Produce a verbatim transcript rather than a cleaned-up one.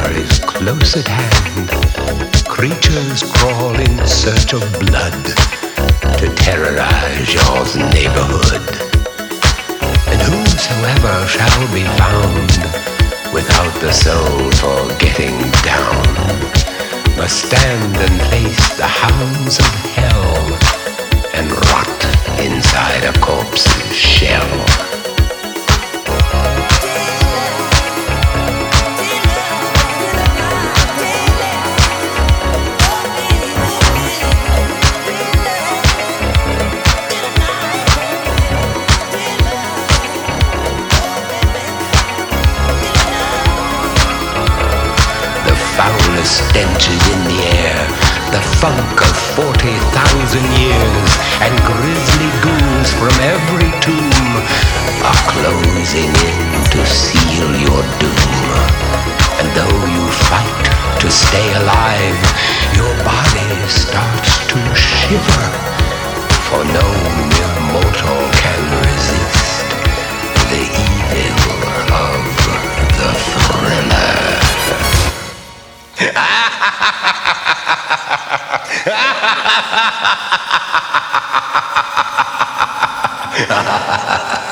hour is close at hand. Creatures crawl in search of blood to terrorize your neighborhood. And whosoever shall be found without the soul for getting down must stand and face the hounds of hell and rot inside a corpse's shell. Foulest stenches in the air, the funk of forty thousand years, and grisly ghouls from every tomb are closing in to seal your doom. And though you fight to stay alive, your body starts to shiver, for no mere mortal can resist the evil of the thriller. Ha ha ha ha!